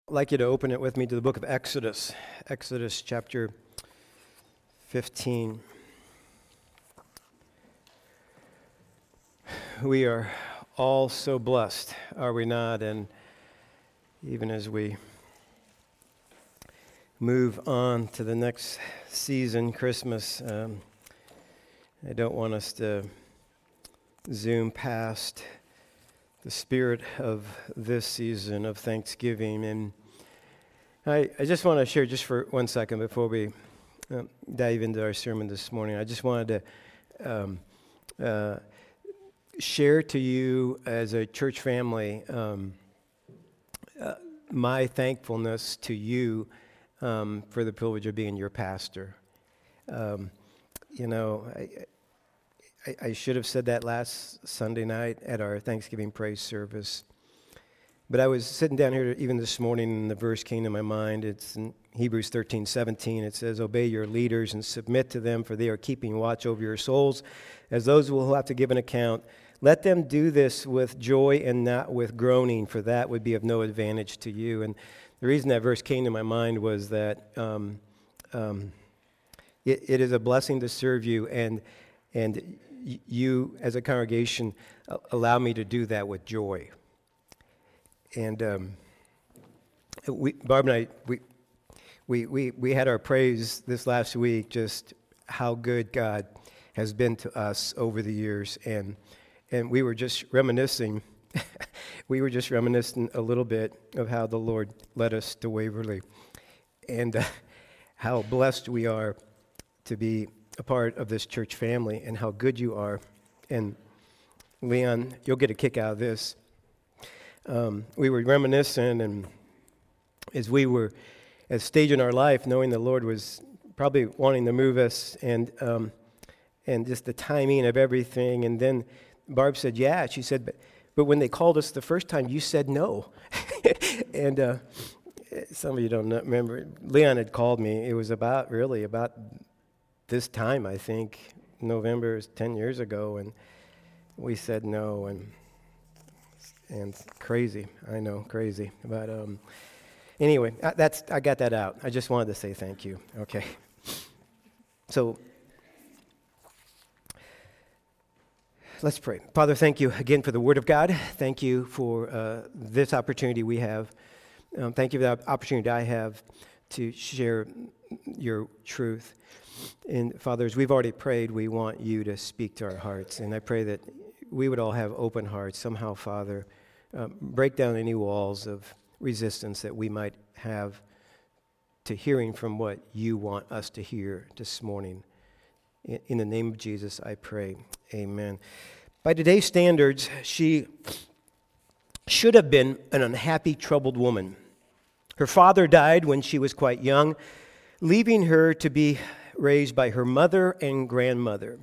I'd like you to open it with me to the book of Exodus, Exodus chapter 15. We are all so blessed, are we not? And even as we move on to the next season, Christmas, I don't want us to zoom past the spirit of this season of Thanksgiving. And I just want to share just for 1 second before we dive into our sermon this morning. I just wanted to share to you as a church family my thankfulness to you for the privilege of being your pastor. I should have said that last Sunday night at our Thanksgiving praise service. But I was sitting down here even this morning and the verse came to my mind. It's in Hebrews 13:17. It says, "Obey your leaders and submit to them, for they are keeping watch over your souls as those who will have to give an account. Let them do this with joy and not with groaning, for that would be of no advantage to you." And the reason that verse came to my mind was that it is a blessing to serve you, and you, as a congregation, allow me to do that with joy. And Barb and I, we had our praise this last week, just how good God has been to us over the years, and we were just reminiscing. We were just reminiscing a little bit of how the Lord led us to Waverly, and how blessed we are to be a part of this church family, and how good you are. And Leon, you'll get a kick out of this. We were reminiscing, and as we were at a stage in our life, knowing the Lord was probably wanting to move us, and just the timing of everything. And then Barb said, "Yeah." She said, "But when they called us the first time, you said no." And some of you don't remember. Leon had called me. It was about this time, I think, November, 10 years ago, and we said no, and crazy, I know, crazy, but anyway, I got that out. I just wanted to say thank you. Okay, so let's pray. Father, thank you again for the Word of God. Thank you for this opportunity we have. Thank you for the opportunity I have to share your truth. And Father, as we've already prayed, we want you to speak to our hearts. And I pray that we would all have open hearts. Somehow, Father, break down any walls of resistance that we might have to hearing from what you want us to hear this morning. In the name of Jesus, I pray. Amen. By today's standards, she should have been an unhappy, troubled woman. Her father died when she was quite young, leaving her to be raised by her mother and grandmother.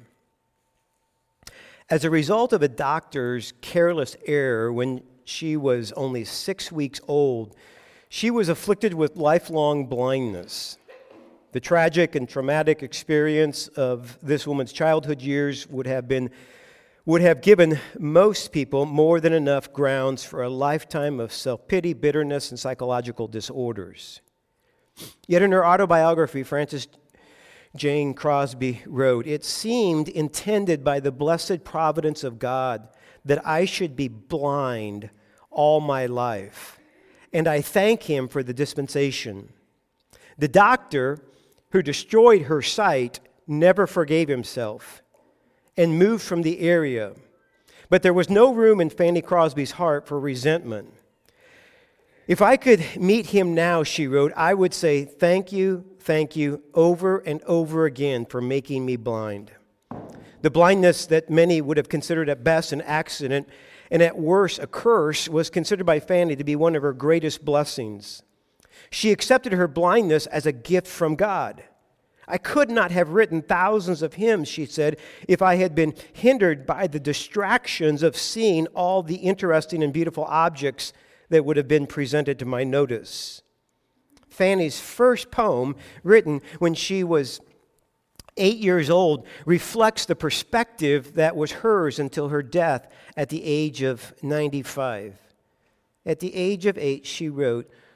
As a result of a doctor's careless error when she was only 6 weeks old, she was afflicted with lifelong blindness. The tragic and traumatic experience of this woman's childhood years would have given most people more than enough grounds for a lifetime of self-pity, bitterness, and psychological disorders. Yet in her autobiography, Frances Jane Crosby wrote, "It seemed intended by the blessed providence of God that I should be blind all my life, and I thank Him for the dispensation. The doctor who destroyed her sight never forgave himself and moved from the area, but there was no room in Fanny Crosby's heart for resentment. If I could meet him now," she wrote, "I would say thank you, over and over again for making me blind." The blindness that many would have considered at best an accident and at worst a curse was considered by Fanny to be one of her greatest blessings. She accepted her blindness as a gift from God. "I could not have written thousands of hymns," she said, "if I had been hindered by the distractions of seeing all the interesting and beautiful objects that would have been presented to my notice." Fanny's first poem, written when she was 8 years old, reflects the perspective that was hers until her death at the age of 95. At the age of 8, she wrote,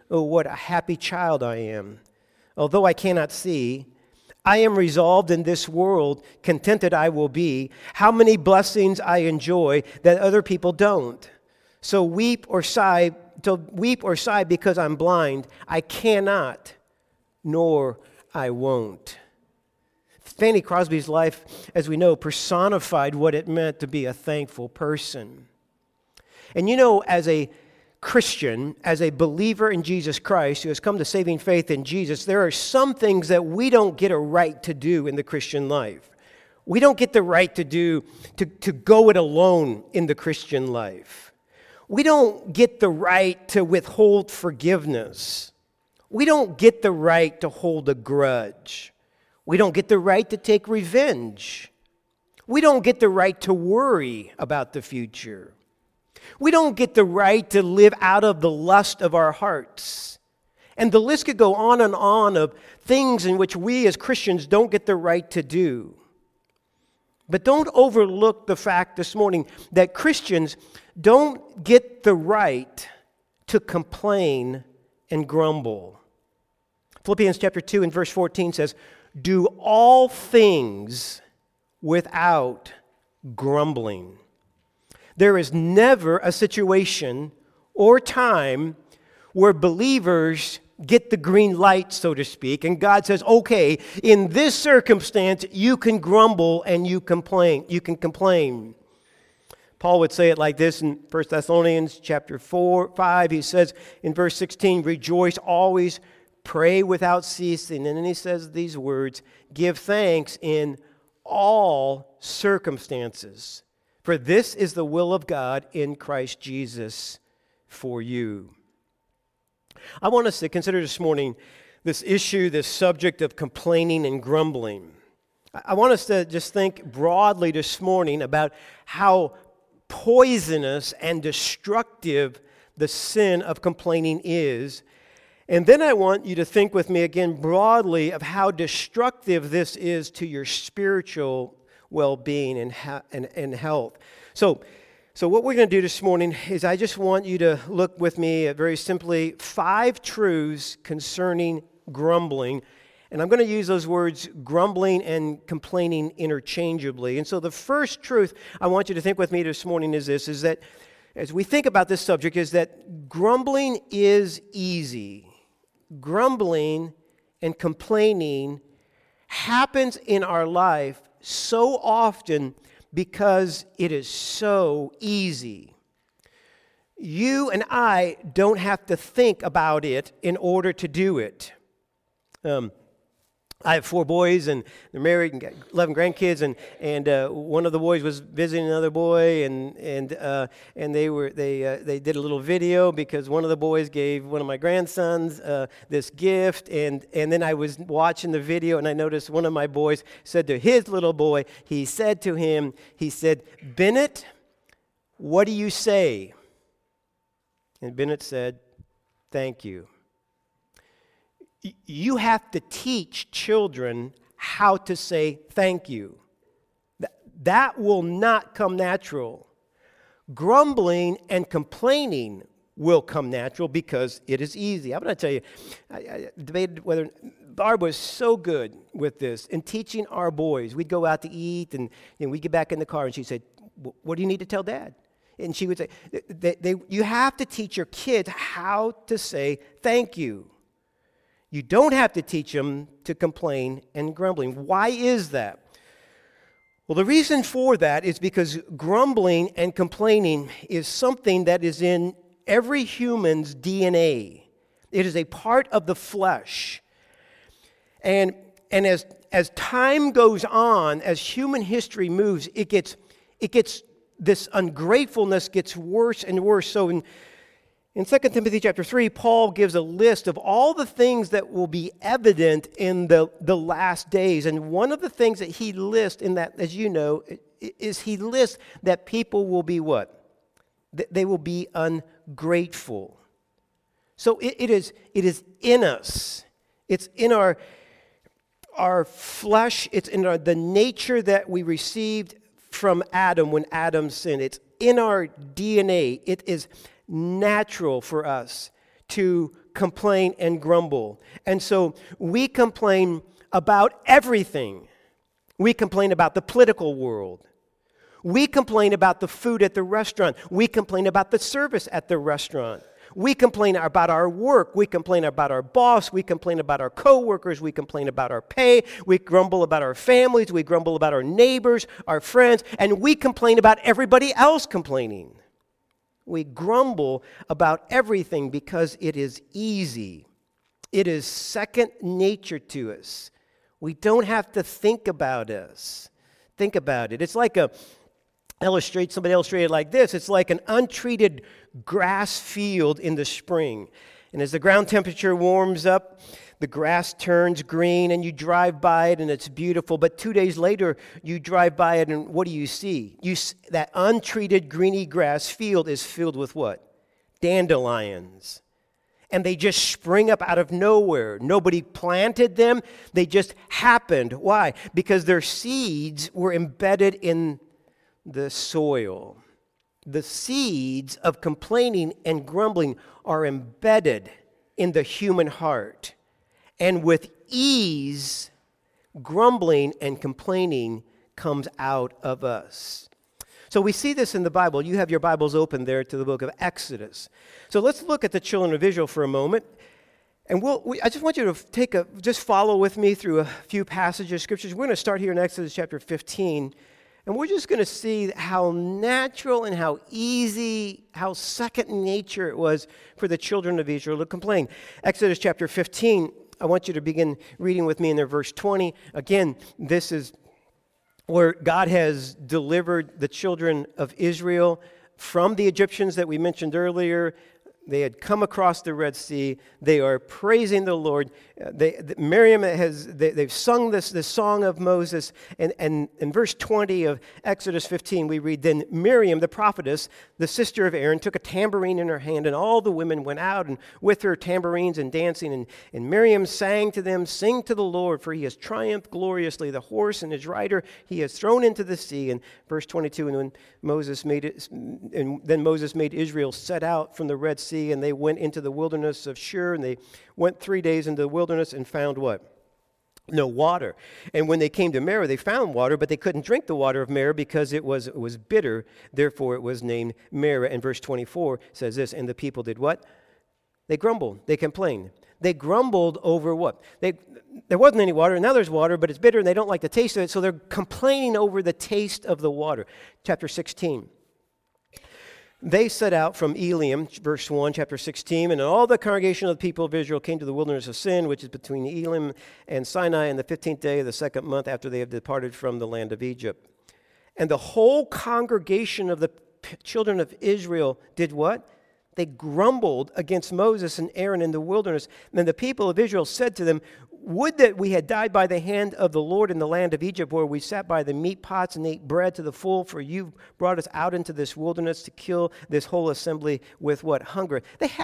Oh, what a happy child I am. Although I cannot see, I am resolved in this world, contented I will be. How many blessings I enjoy that other people don't. So weep or sigh because I'm blind. I cannot, nor I won't. Fanny Crosby's life, as we know, personified what it meant to be a thankful person. And you know, as a Christian, as a believer in Jesus Christ who has come to saving faith in Jesus, there are some things that we don't get a right to do in the Christian life. We don't get the right to go it alone in the Christian life. We don't get the right to withhold forgiveness. We don't get the right to hold a grudge. We don't get the right to take revenge. We don't get the right to worry about the future. We don't get the right to live out of the lust of our hearts. And the list could go on of things in which we as Christians don't get the right to do. But don't overlook the fact this morning that Christians don't get the right to complain and grumble. Philippians chapter 2 and verse 14 says, "Do all things without grumbling." There is never a situation or time where believers get the green light, so to speak, and God says, okay, in this circumstance, you can grumble and you can complain. Paul would say it like this in 1 Thessalonians chapter 5. He says in verse 16, "Rejoice always, pray without ceasing." And then he says these words, "Give thanks in all circumstances. For this is the will of God in Christ Jesus for you." I want us to consider this morning this issue, this subject of complaining and grumbling. I want us to just think broadly this morning about how poisonous and destructive the sin of complaining is. And then I want you to think with me again broadly of how destructive this is to your spiritual well-being and health. So what we're going to do this morning is I just want you to look with me at very simply 5 truths concerning grumbling. And I'm going to use those words grumbling and complaining interchangeably. And so the first truth I want you to think with me this morning is this, is that as we think about this subject, is that grumbling is easy. Grumbling and complaining happens in our life so often because it is so easy. You and I don't have to think about it in order to do it. I have 4 boys, and they're married and got 11 grandkids, and one of the boys was visiting another boy, and they did a little video because one of the boys gave one of my grandsons this gift, and then I was watching the video, and I noticed one of my boys said to his little boy, he said, "Bennett, what do you say?" And Bennett said, "Thank you." You have to teach children how to say thank you. That will not come natural. Grumbling and complaining will come natural because it is easy. I'm going to tell you, I debated whether Barb was so good with this in teaching our boys. We'd go out to eat, and we'd get back in the car, and she'd say, "What do you need to tell Dad?" And she would say, you have to teach your kids how to say thank you. You don't have to teach them to complain and grumbling. Why is that? Well, the reason for that is because grumbling and complaining is something that is in every human's DNA. It is a part of the flesh. And as time goes on, as human history moves, it gets this ungratefulness gets worse and worse. So in 2 Timothy chapter 3, Paul gives a list of all the things that will be evident in the last days. And one of the things that he lists in that, as you know, is he lists that people will be what? They will be ungrateful. So it is in us. It's in our flesh. It's in the nature that we received from Adam when Adam sinned. It's in our DNA. It is natural for us to complain and grumble. And so we complain about everything. We complain about the political world. We complain about the food at the restaurant. We complain about the service at the restaurant. We complain about our work. We complain about our boss. We complain about our coworkers. We complain about our pay. We grumble about our families. We grumble about our neighbors, our friends, and we complain about everybody else complaining. We grumble about everything because it is easy. It is second nature to us. We don't have to think about us. Think about it. It's like somebody illustrated like this. It's like an untreated grass field in the spring. And as the ground temperature warms up, the grass turns green and you drive by it and it's beautiful. But 2 days later, you drive by it and what do you see? That untreated greeny grass field is filled with what? Dandelions. And they just spring up out of nowhere. Nobody planted them. They just happened. Why? Because their seeds were embedded in the soil. The seeds of complaining and grumbling are embedded in the human heart. And with ease, grumbling and complaining comes out of us. So we see this in the Bible. You have your Bibles open there to the book of Exodus. So let's look at the children of Israel for a moment. And I just want you to just follow with me through a few passages of scriptures. We're going to start here in Exodus chapter 15. And we're just going to see how natural and how easy, how second nature it was for the children of Israel to complain. Exodus chapter 15, I want you to begin reading with me in there, verse 20. Again, this is where God has delivered the children of Israel from the Egyptians that we mentioned earlier. They had come across the Red Sea. They are praising the Lord. Miriam they've sung this song of Moses. And in verse 20 of Exodus 15, we read, "Then Miriam, the prophetess, the sister of Aaron, took a tambourine in her hand, and all the women went out and with her tambourines and dancing. And Miriam sang to them, 'Sing to the Lord, for he has triumphed gloriously. The horse and his rider he has thrown into the sea.'" And verse 22, then Moses made Israel set out from the Red Sea, and they went into the wilderness of Shur, and they went 3 days into the wilderness and found what? No water. And when they came to Marah, they found water, but they couldn't drink the water of Marah because it was bitter. Therefore, it was named Marah. And verse 24 says this, and the people did what? They grumbled. They complained. They grumbled over what? There wasn't any water, and now there's water, but it's bitter, and they don't like the taste of it, so they're complaining over the taste of the water. Chapter 16. They set out from Elim, verse 1, chapter 16, and all the congregation of the people of Israel came to the wilderness of Sin, which is between Elim and Sinai, on the 15th day of the second month after they have departed from the land of Egypt. And the whole congregation of the children of Israel did what? They grumbled against Moses and Aaron in the wilderness. And then the people of Israel said to them, "Would that we had died by the hand of the Lord in the land of Egypt, where we sat by the meat pots and ate bread to the full, for you brought us out into this wilderness to kill this whole assembly with what? Hunger."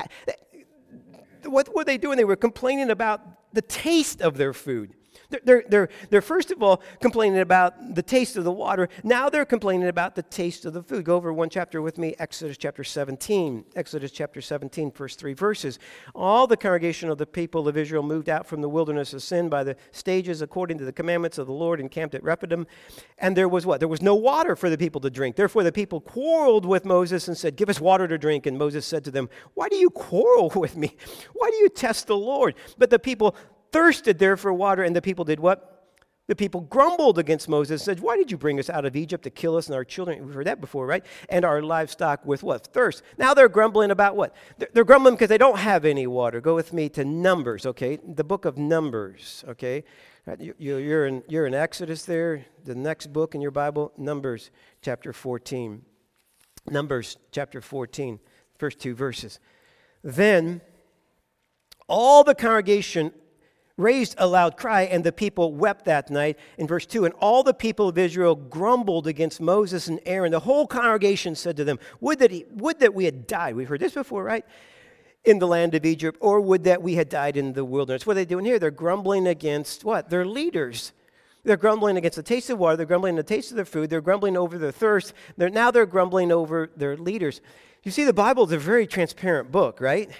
What were they doing? They were complaining about the taste of their food. They're first of all complaining about the taste of the water. Now they're complaining about the taste of the food. Go over one chapter with me, Exodus chapter 17. Exodus chapter 17, first 3 verses. All the congregation of the people of Israel moved out from the wilderness of Sin by the stages according to the commandments of the Lord, and camped at Rephidim. And there was what? There was no water for the people to drink. Therefore the people quarreled with Moses and said, "Give us water to drink." And Moses said to them, "Why do you quarrel with me? Why do you test the Lord?" But the people thirsted there for water, and the people did what? The people grumbled against Moses, said, "Why did you bring us out of Egypt to kill us and our children?" We've heard that before, right? "And our livestock with what? Thirst." Now they're grumbling about what? They're grumbling because they don't have any water. Go with me to Numbers, okay? The book of Numbers, okay? You're in Exodus there. The next book in your Bible, Numbers chapter 14. Numbers chapter 14, first 2 verses. "Then all the congregation raised a loud cry, and the people wept that night." In verse 2, "And all the people of Israel grumbled against Moses and Aaron. The whole congregation said to them, would that we had died." We've heard this before, right? "In the land of Egypt, or would that we had died in the wilderness." What are they doing here? They're grumbling against what? Their leaders. They're grumbling against the taste of water. They're grumbling the taste of their food. They're grumbling over their thirst. Now they're grumbling over their leaders. You see, the Bible is a very transparent book, right?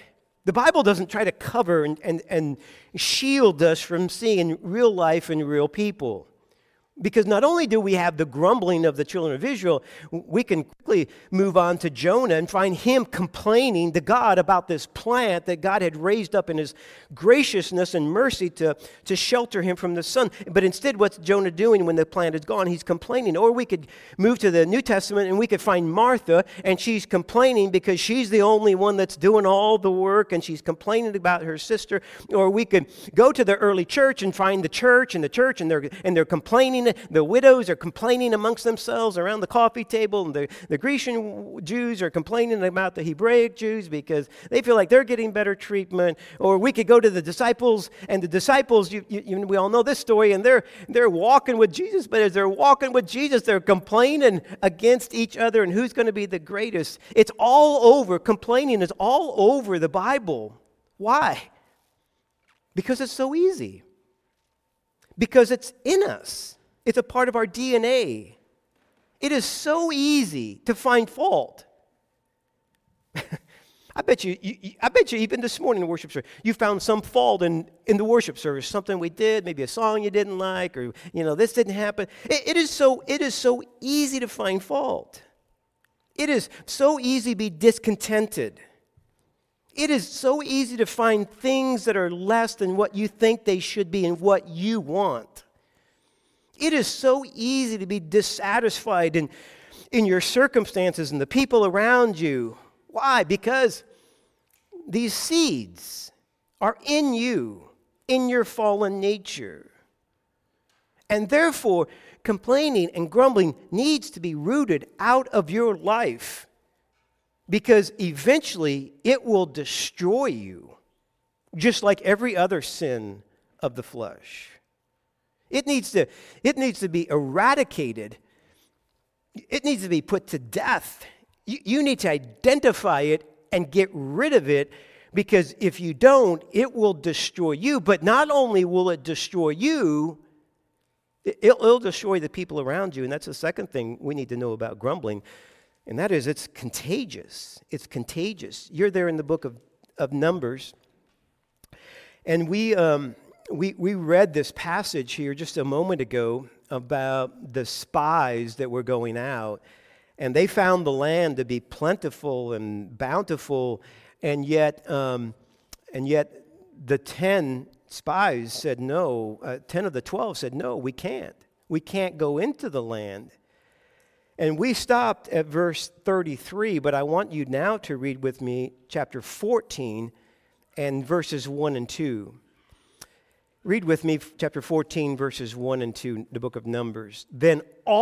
The Bible doesn't try to cover and shield us from seeing real life and real people. Because not only do we have the grumbling of the children of Israel, we can quickly move on to Jonah and find him complaining to God about this plant that God had raised up in his graciousness and mercy to shelter him from the sun. But instead, what's Jonah doing when the plant is gone? He's complaining. Or we could move to the New Testament and we could find Martha, and she's complaining because she's the only one that's doing all the work, and she's complaining about her sister. Or we could go to the early church and find the church, and they're complaining. The widows are complaining amongst themselves around the coffee table, and the Grecian Jews are complaining about the Hebraic Jews because they feel like they're getting better treatment. Or we could go to the disciples, and the disciples, we all know this story, and they're walking with Jesus, but as they're walking with Jesus, they're complaining against each other and who's going to be the greatest. It's all over. Complaining is all over the Bible. Why? Because it's so easy. Because it's in us. It's a part of our DNA. It is so easy to find fault. I bet you even this morning in the worship service, you found some fault in the worship service, something we did, maybe a song you didn't like, or this didn't happen. It is so easy to find fault. It is so easy to be discontented. It is so easy to find things that are less than what you think they should be and what you want. It is so easy to be dissatisfied in your circumstances and the people around you. Why? Because these seeds are in you, in your fallen nature. And therefore, complaining and grumbling needs to be rooted out of your life, because eventually it will destroy you, just like every other sin of the flesh. It needs to be eradicated. It needs to be put to death. You need to identify it and get rid of it, because if you don't, it will destroy you. But not only will it destroy you, it'll destroy the people around you. And that's the second thing we need to know about grumbling, and that is it's contagious. It's contagious. You're there in the book of Numbers, and we read this passage here just a moment ago about the spies that were going out, and they found the land to be plentiful and bountiful, and yet the 10 spies said no. 10 of the 12 said no, we can't. We can't go into the land. And we stopped at verse 33, but I want you now to read with me chapter 14 and verses 1 and 2. Read with me chapter 14, verses 1 and 2, the book of Numbers. Then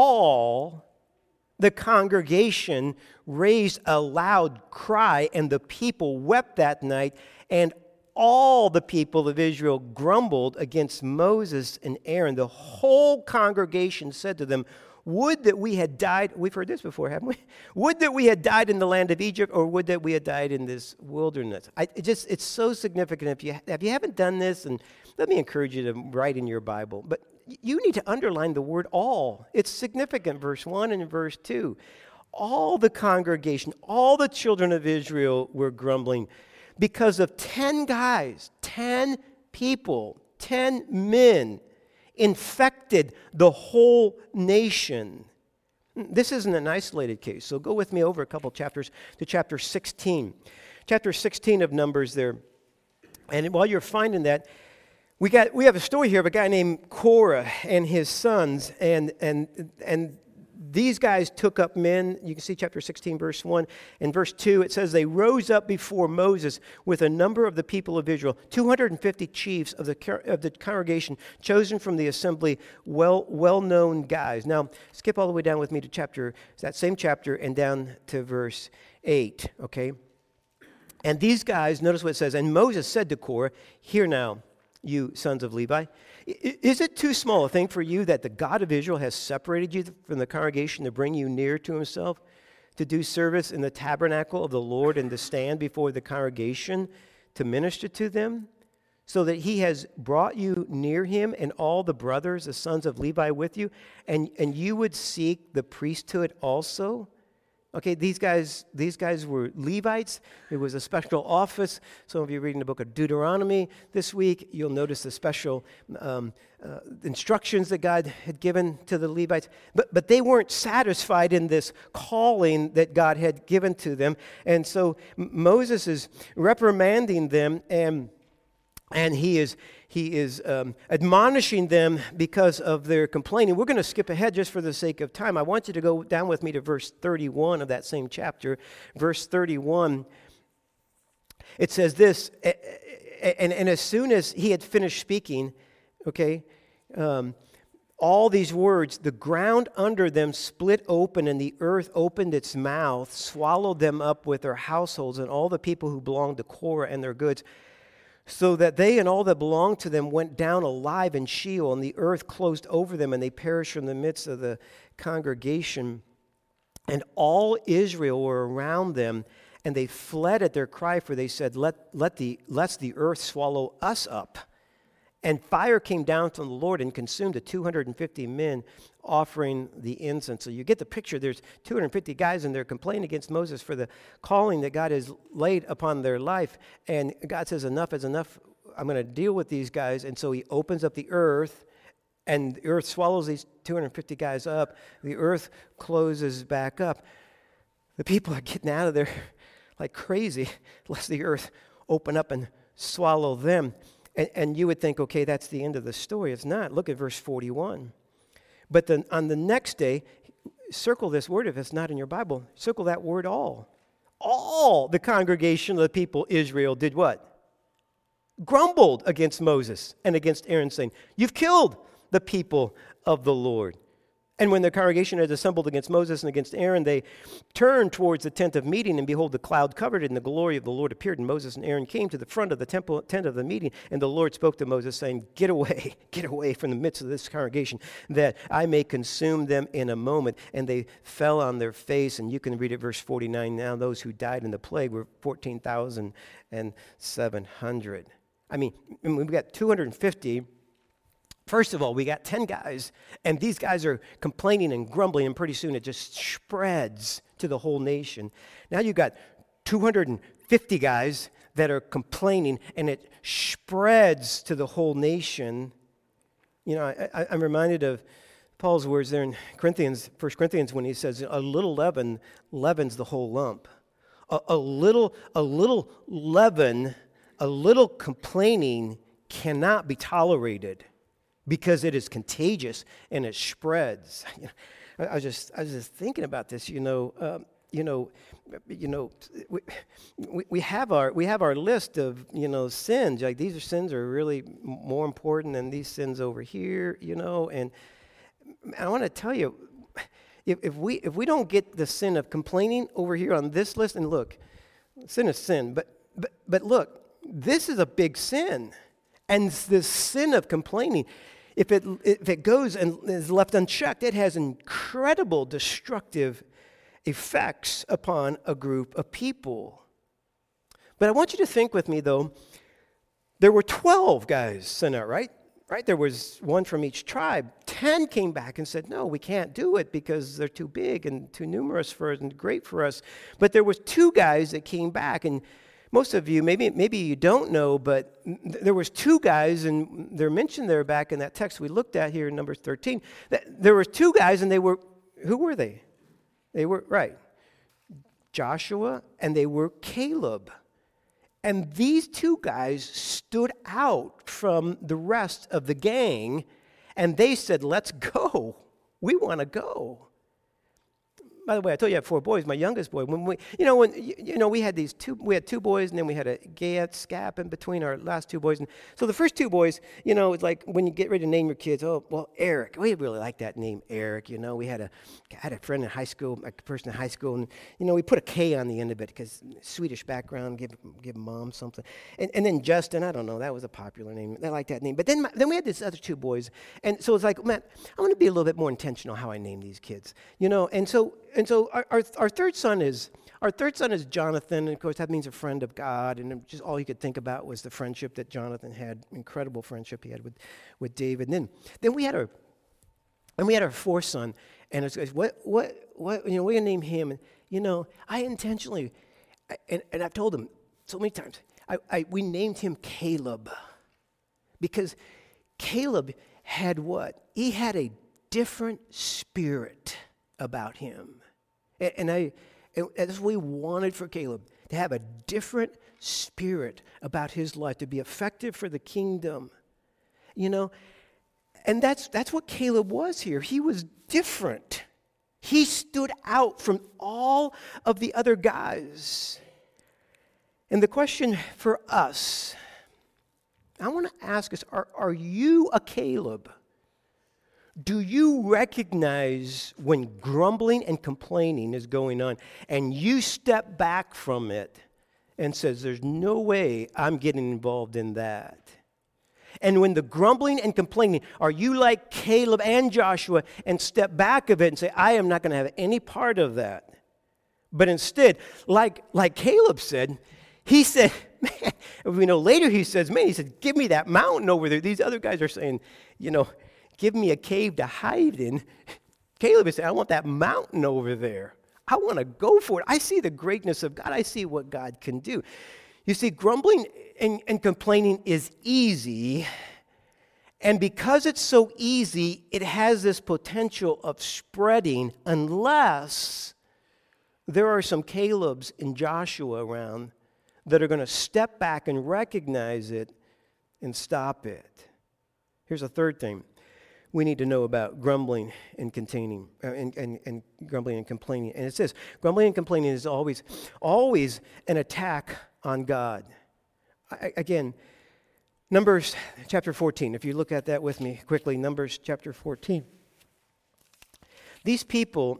all the congregation raised a loud cry, and the people wept that night, and all the people of Israel grumbled against Moses and Aaron. The whole congregation said to them, would that we had died, we've heard this before, haven't we? Would that we had died in the land of Egypt, or would that we had died in this wilderness? It's so significant. If you haven't done this, and let me encourage you to write in your Bible, but you need to underline the word all. It's significant, verse 1 and verse 2. All the congregation, all the children of Israel were grumbling because of 10 guys, 10 people, 10 men infected the whole nation. This isn't an isolated case, so go with me over a couple chapters to chapter 16. Chapter 16 of Numbers there. And while you're finding that, we have a story here of a guy named Korah and his sons, and these guys took up men. You can see chapter 16, verse 1. And verse 2, it says, they rose up before Moses with a number of the people of Israel, 250 chiefs of the congregation, chosen from the assembly, well-known guys. Now, skip all the way down with me to that same chapter, and down to verse 8, okay? And these guys, notice what it says, and Moses said to Korah, hear now, you sons of Levi, is it too small a thing for you that the God of Israel has separated you from the congregation to bring you near to himself, to do service in the tabernacle of the Lord, and to stand before the congregation to minister to them, so that he has brought you near him and all the brothers, the sons of Levi with you, and you would seek the priesthood also? Okay, these guys were Levites. It was a special office. Some of you reading the book of Deuteronomy this week, you'll notice the special instructions that God had given to the Levites. But they weren't satisfied in this calling that God had given to them. And so Moses is reprimanding them, and he is admonishing them because of their complaining. We're going to skip ahead just for the sake of time. I want you to go down with me to verse 31 of that same chapter. Verse 31, it says this, and as soon as he had finished speaking, okay, all these words, the ground under them split open, and the earth opened its mouth, swallowed them up with their households and all the people who belonged to Korah and their goods, so that they and all that belonged to them went down alive in Sheol, and the earth closed over them, and they perished from the midst of the congregation. And all Israel were around them, and they fled at their cry, for they said, lest the earth swallow us up. And fire came down from the Lord and consumed the 250 men offering the incense. So you get the picture. There's 250 guys, and they're complaining against Moses for the calling that God has laid upon their life. And God says, enough is enough. I'm going to deal with these guys. And so he opens up the earth, and the earth swallows these 250 guys up. The earth closes back up. The people are getting out of there like crazy, lest the earth open up and swallow them. And you would think, okay, that's the end of the story. It's not. Look at verse 41. But then on the next day, circle this word if it's not in your Bible. Circle that word all. All the congregation of the people Israel did what? Grumbled against Moses and against Aaron, saying, you've killed the people of the Lord. And when the congregation had assembled against Moses and against Aaron, they turned towards the tent of meeting, and behold, the cloud covered it, and the glory of the Lord appeared. And Moses and Aaron came to the front of the tent of the meeting, and the Lord spoke to Moses, saying, get away from the midst of this congregation, that I may consume them in a moment. And they fell on their face, and you can read it, verse 49. Now those who died in the plague were 14,700. I mean, we've got 250. First of all, we got 10 guys, and these guys are complaining and grumbling, and pretty soon it just spreads to the whole nation. Now you got 250 guys that are complaining, and it spreads to the whole nation. You know, I'm reminded of Paul's words there in Corinthians, 1 Corinthians, when he says, a little leaven leavens the whole lump. A little leaven, a little complaining cannot be tolerated, because it is contagious and it spreads. I was just thinking about this. We have our list of sins. Like these sins are really more important than these sins over here. And I want to tell you, if we don't get the sin of complaining over here on this list, and look, sin is sin, but look, this is a big sin. And the sin of complaining, if it goes and is left unchecked, it has incredible destructive effects upon a group of people. But I want you to think with me, though, there were 12 guys sent out, right? There was one from each tribe. 10 came back and said, no, we can't do it because they're too big and too numerous for us and great for us. But there was 2 guys that came back, and most of you, maybe you don't know, but there was 2 guys, and they're mentioned there back in that text we looked at here in Numbers 13. There were 2 guys, and who were they? They were, Joshua, and they were Caleb. And these 2 guys stood out from the rest of the gang, and they said, let's go. We want to go. By the way, I told you I have 4 boys. My youngest boy, when we had we had 2 boys, and then we had a gap in between our last 2 boys. And so the first 2 boys, it's like when you get ready to name your kids. Oh, well, Eric. We really like that name, Eric. We had a friend in high school, a person in high school, and we put a K on the end of it because Swedish background, give mom something. And then Justin, I don't know, that was a popular name. I like that name. But then we had these other 2 boys, and so it's like, man, I want to be a little bit more intentional how I name these kids, And so our third son is Jonathan, and of course that means a friend of God, and just all he could think about was the friendship that Jonathan had, incredible friendship he had with David. And then we had our 4th son, and it's what we're gonna name him. And I intentionally, and I've told him so many times, we named him Caleb because Caleb had what? He had a different spirit about him. And that's what we wanted for Caleb, to have a different spirit about his life, to be effective for the kingdom. And that's what Caleb was here. He was different. He stood out from all of the other guys. And the question for us, I want to ask us, are you a Caleb? Do you recognize when grumbling and complaining is going on and you step back from it and says, there's no way I'm getting involved in that? And when the grumbling and complaining, are you like Caleb and Joshua and step back of it and say, I am not going to have any part of that? But instead, like Caleb said, he said, man, later he says, give me that mountain over there. These other guys are saying, give me a cave to hide in. Caleb is saying, I want that mountain over there. I want to go for it. I see the greatness of God. I see what God can do. You see, grumbling and complaining is easy, and because it's so easy, it has this potential of spreading unless there are some Calebs and Joshua around that are going to step back and recognize it and stop it. Here's a third thing we need to know about grumbling and containing, and grumbling and complaining. And it says, grumbling and complaining is always an attack on God. Again, Numbers chapter 14. If you look at that with me quickly, Numbers chapter 14. These people,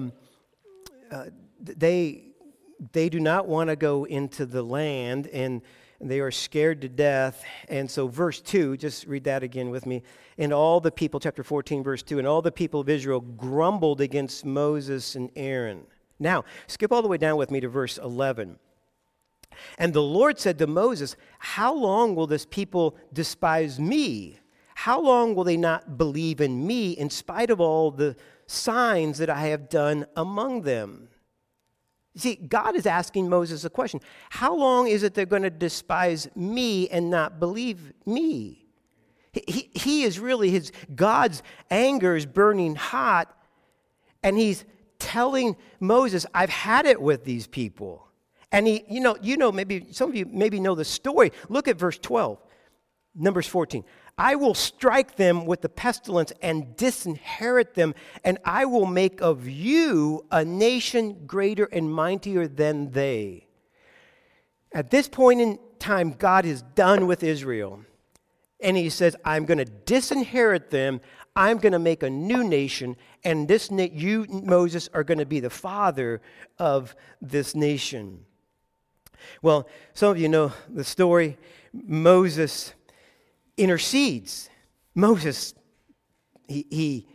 they do not want to go into the land, and they are scared to death. And so verse 2, just read that again with me. And all the people, chapter 14, verse 2, and all the people of Israel grumbled against Moses and Aaron. Now, skip all the way down with me to verse 11. And the Lord said to Moses, how long will this people despise me? How long will they not believe in me in spite of all the signs that I have done among them? You see, God is asking Moses a question. How long is it they're going to despise me and not believe me? He is really, God's anger is burning hot, and he's telling Moses, I've had it with these people. And maybe some of you maybe know the story. Look at verse 12, Numbers 14. I will strike them with the pestilence and disinherit them, and I will make of you a nation greater and mightier than they. At this point in time, God is done with Israel. And he says, I'm going to disinherit them. I'm going to make a new nation. And you, Moses, are going to be the father of this nation. Well, some of you know the story. Moses intercedes. Moses, he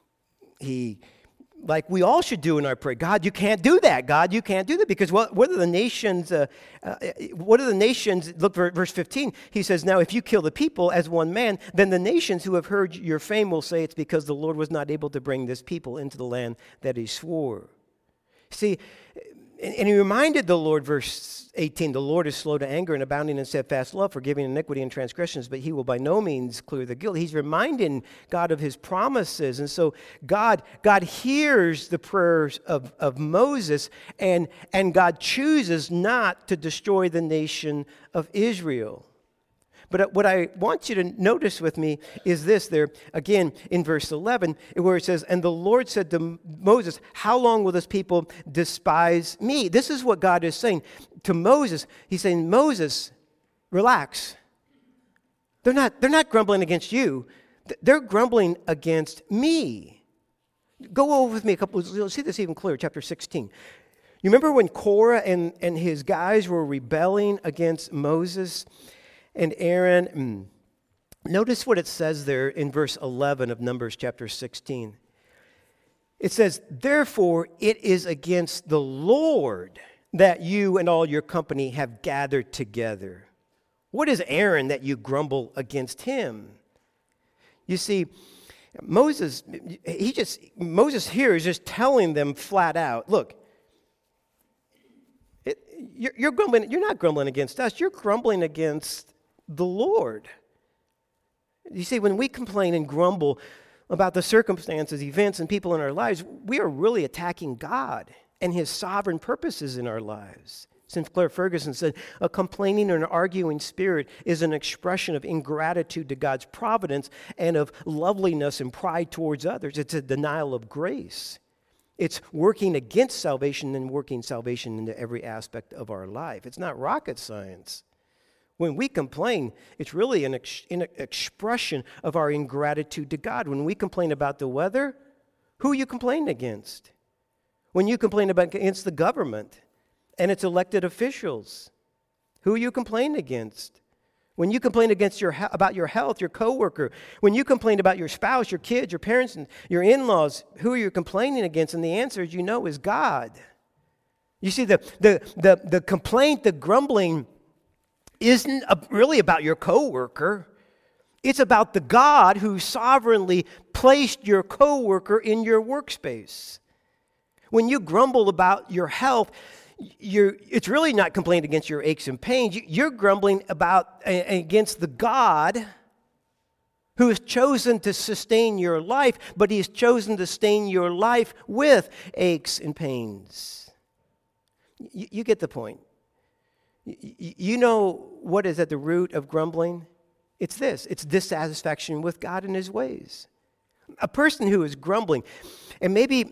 like we all should do in our prayer. God, you can't do that. God, you can't do that, because what are the nations? Look, verse 15. He says, now if you kill the people as one man, then the nations who have heard your fame will say it's because the Lord was not able to bring this people into the land that he swore. See, and he reminded the Lord, verse 18, the Lord is slow to anger and abounding in steadfast love, forgiving iniquity and transgressions, but he will by no means clear the guilty. He's reminding God of his promises. And so God hears the prayers of Moses, and God chooses not to destroy the nation of Israel. But what I want you to notice with me is this there, again, in verse 11, where it says, and the Lord said to Moses, how long will this people despise me? This is what God is saying to Moses. He's saying, Moses, relax. They're not grumbling against you. They're grumbling against me. Go over with me a couple, you'll see this even clearer, chapter 16. You remember when Korah and his guys were rebelling against Moses and Aaron? Notice what it says there in verse 11 of Numbers chapter 16. It says, therefore it is against the Lord that you and all your company have gathered together. What is Aaron that you grumble against him? You see, Moses here is just telling them flat out, look, you're grumbling. You're not grumbling against us. You're grumbling against the Lord. You see, when we complain and grumble about the circumstances, events, and people in our lives, we are really attacking God and his sovereign purposes in our lives. Sinclair Ferguson said, a complaining or an arguing spirit is an expression of ingratitude to God's providence and of loveliness and pride towards others. It's a denial of grace. It's working against salvation and working salvation into every aspect of our life. It's not rocket science. When we complain, it's really an expression of our ingratitude to God. When we complain about the weather, who are you complaining against? When you complain against the government and its elected officials, who are you complaining against? When you complain about your health, your coworker, when you complain about your spouse, your kids, your parents, and your in-laws, who are you complaining against? And the answer, as you know, is God. You see, the complaint, the grumbling, isn't really about your coworker. It's about the God who sovereignly placed your coworker in your workspace. When you grumble about your health, it's really not complaining against your aches and pains. You're grumbling against the God who has chosen to sustain your life, but he has chosen to sustain your life with aches and pains. You get the point. You know what is at the root of grumbling? It's this. It's dissatisfaction with God and his ways. A person who is grumbling, and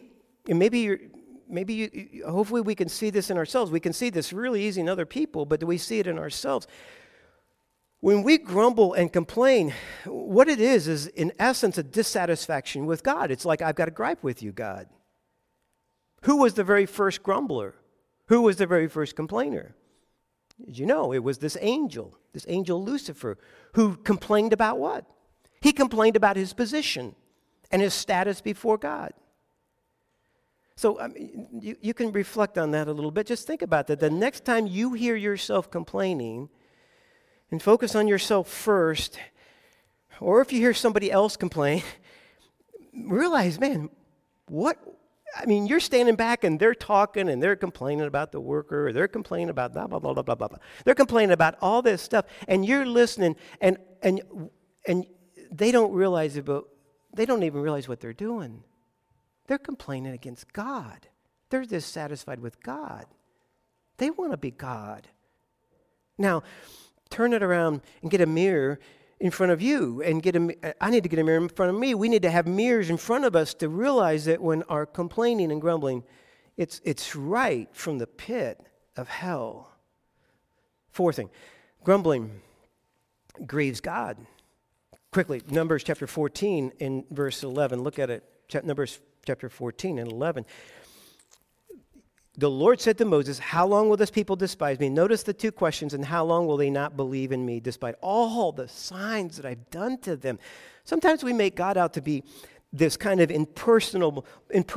hopefully we can see this in ourselves. We can see this really easy in other people, but do we see it in ourselves? When we grumble and complain, what it is in essence a dissatisfaction with God. It's like, I've got a gripe with you, God. Who was the very first grumbler? Who was the very first complainer? Did you know? It was this angel Lucifer, who complained about what? He complained about his position and his status before God. So you can reflect on that a little bit. Just think about that. The next time you hear yourself complaining, and focus on yourself first, or if you hear somebody else complain, realize, man, you're standing back and they're talking and they're complaining about the worker, or they're complaining about blah, blah, blah, blah, blah, blah. They're complaining about all this stuff, and you're listening, and they don't realize it, but they don't even realize what they're doing. They're complaining against God. They're dissatisfied with God. They want to be God. Now, turn it around and get a mirror in front of you, and I need to get a mirror in front of me. We need to have mirrors in front of us to realize that when our complaining and grumbling, it's right from the pit of hell. Fourth thing, grumbling grieves God. Quickly, Numbers chapter 14 in verse 11. Look at it. Numbers chapter 14 and 11. The Lord said to Moses, how long will this people despise me? Notice the two questions, and how long will they not believe in me despite all the signs that I've done to them? Sometimes we make God out to be this kind of impersonal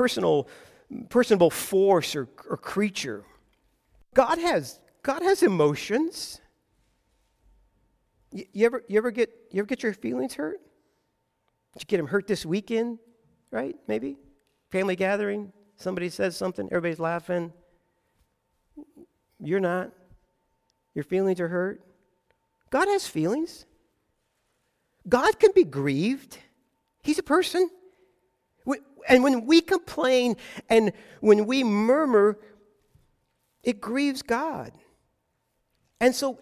force or creature. God has emotions. You ever get your feelings hurt? Did you get them hurt this weekend? Right? Maybe family gathering. Somebody says something, everybody's laughing. You're not. Your feelings are hurt. God has feelings. God can be grieved. He's a person. And when we complain and when we murmur, it grieves God. And so,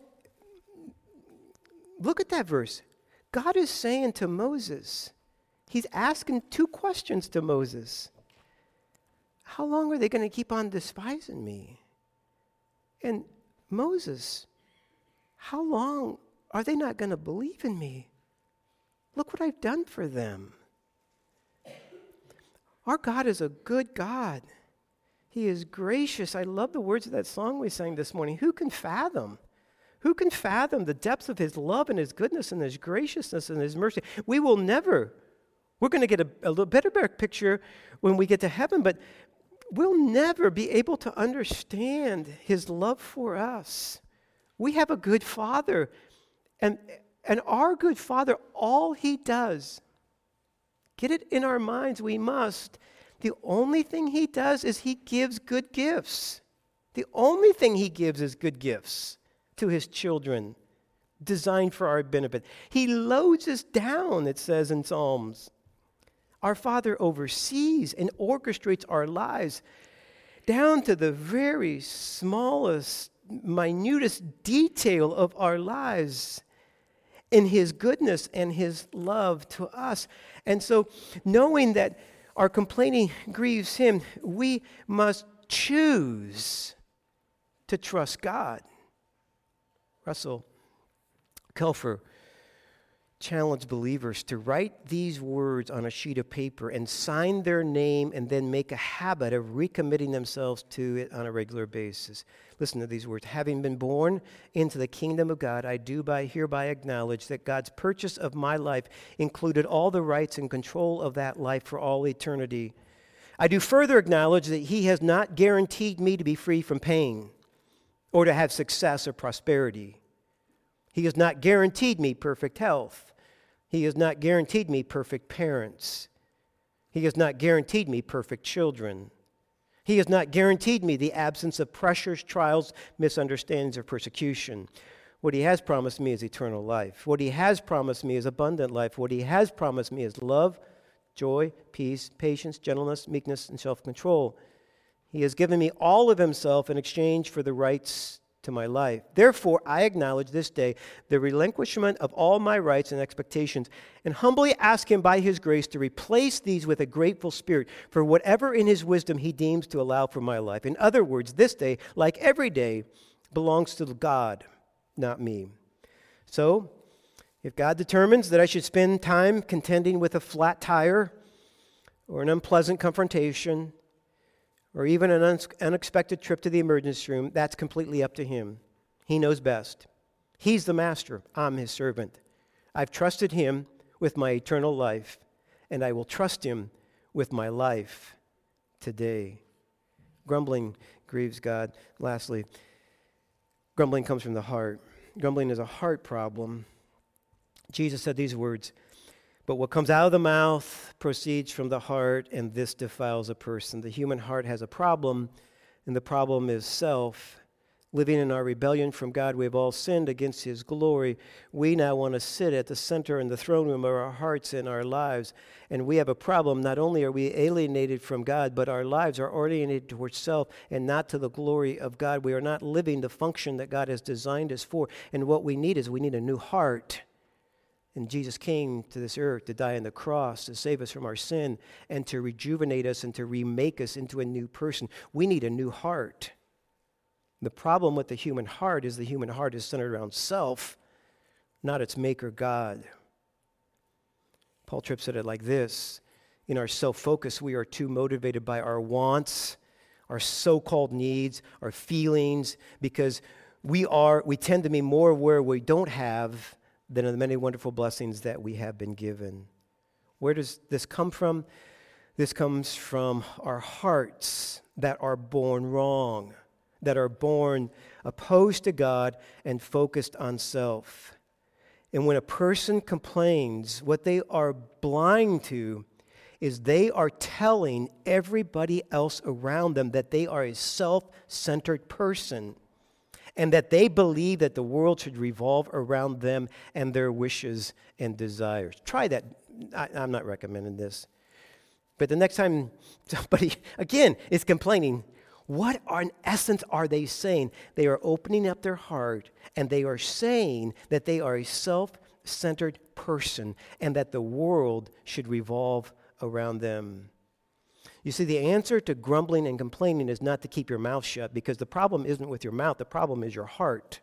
look at that verse. God is saying to Moses, he's asking two questions to Moses. How long are they going to keep on despising me? And Moses, how long are they not going to believe in me? Look what I've done for them. Our God is a good God. He is gracious. I love the words of that song we sang this morning. Who can fathom? Who can fathom the depths of his love and his goodness and his graciousness and his mercy? We will never. We're going to get a little better picture when we get to heaven, but we'll never be able to understand his love for us. We have a good Father, and our good Father, all he does, get it in our minds, we must. The only thing he does is he gives good gifts. The only thing he gives is good gifts to his children, designed for our benefit. He loads us down, it says in Psalms. Our Father oversees and orchestrates our lives down to the very smallest, minutest detail of our lives in his goodness and his love to us. And so, knowing that our complaining grieves him, we must choose to trust God. Russell Kelfer challenged believers to write these words on a sheet of paper and sign their name and then make a habit of recommitting themselves to it on a regular basis. Listen to these words. Having been born into the kingdom of God, I do hereby acknowledge that God's purchase of my life included all the rights and control of that life for all eternity. I do further acknowledge that he has not guaranteed me to be free from pain or to have success or prosperity. He has not guaranteed me perfect health. He has not guaranteed me perfect parents. He has not guaranteed me perfect children. He has not guaranteed me the absence of pressures, trials, misunderstandings, or persecution. What he has promised me is eternal life. What he has promised me is abundant life. What he has promised me is love, joy, peace, patience, gentleness, meekness, and self-control. He has given me all of himself in exchange for the rights to my life. Therefore, I acknowledge this day the relinquishment of all my rights and expectations and humbly ask him by his grace to replace these with a grateful spirit for whatever in his wisdom he deems to allow for my life. In other words, this day, like every day, belongs to God, not me. So, if God determines that I should spend time contending with a flat tire or an unpleasant confrontation, or even an unexpected trip to the emergency room, that's completely up to him. He knows best. He's the master. I'm his servant. I've trusted him with my eternal life, and I will trust him with my life today. Grumbling grieves God. Lastly, grumbling comes from the heart. Grumbling is a heart problem. Jesus said these words, "But what comes out of the mouth proceeds from the heart, and this defiles a person." The human heart has a problem, and the problem is self. Living in our rebellion from God, we have all sinned against his glory. We now want to sit at the center in the throne room of our hearts and our lives. And we have a problem. Not only are we alienated from God, but our lives are oriented towards self and not to the glory of God. We are not living the function that God has designed us for. And what we need is we need a new heart. And Jesus came to this earth to die on the cross, to save us from our sin, and to rejuvenate us and to remake us into a new person. We need a new heart. The problem with the human heart is the human heart is centered around self, not its maker, God. Paul Tripp said it like this: in our self-focus, we are too motivated by our wants, our so-called needs, our feelings, because we tend to be more aware we don't have than of the many wonderful blessings that we have been given. Where does this come from? This comes from our hearts that are born wrong, that are born opposed to God and focused on self. And when a person complains, what they are blind to is they are telling everybody else around them that they are a self-centered person, and that they believe that the world should revolve around them and their wishes and desires. Try that. I'm not recommending this. But the next time somebody, again, is complaining, what in essence are they saying? They are opening up their heart, and they are saying that they are a self-centered person and that the world should revolve around them. You see, the answer to grumbling and complaining is not to keep your mouth shut, because the problem isn't with your mouth, the problem is your heart.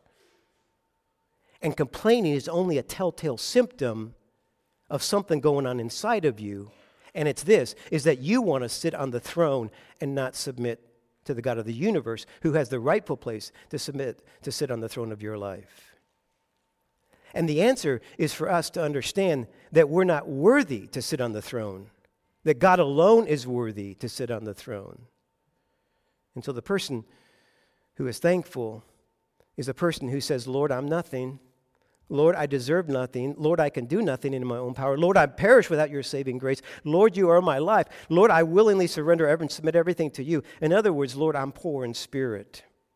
And complaining is only a telltale symptom of something going on inside of you, and it's this, is that you want to sit on the throne and not submit to the God of the universe, who has the rightful place to sit on the throne of your life. And the answer is for us to understand that we're not worthy to sit on the throne, that God alone is worthy to sit on the throne. And so the person who is thankful is a person who says, Lord, I'm nothing. Lord, I deserve nothing. Lord, I can do nothing in my own power. Lord, I perish without your saving grace. Lord, you are my life. Lord, I willingly surrender and submit everything to you. In other words, Lord, I'm poor in spirit.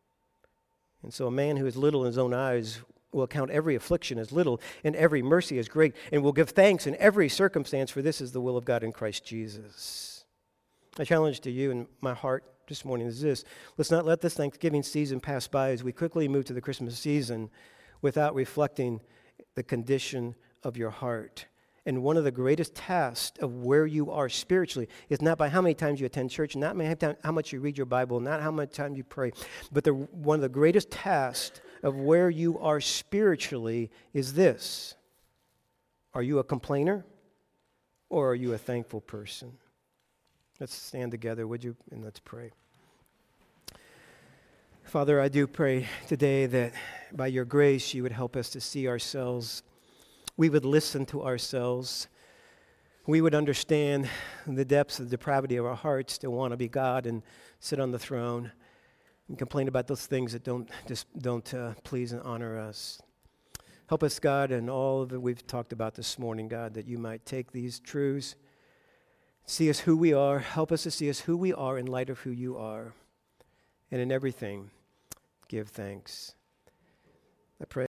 And so a man who is little in his own eyes will count every affliction as little and every mercy as great, and will give thanks in every circumstance, for this is the will of God in Christ Jesus. My challenge to you in my heart this morning is this: let's not let this Thanksgiving season pass by as we quickly move to the Christmas season without reflecting the condition of your heart. And one of the greatest tests of where you are spiritually is not by how many times you attend church, not how much you read your Bible, not how much time you pray, but one of the greatest tests of where you are spiritually is this: are you a complainer or are you a thankful person? Let's stand together, would you, and let's pray. Father, I do pray today that by your grace you would help us to see ourselves. We would listen to ourselves. We would understand the depths of the depravity of our hearts to want to be God and sit on the throne and complain about those things that don't please and honor us. Help us, God, and all of it we've talked about this morning, God, that you might take these truths, see us who we are, help us to see us who we are in light of who you are, and in everything, give thanks. I pray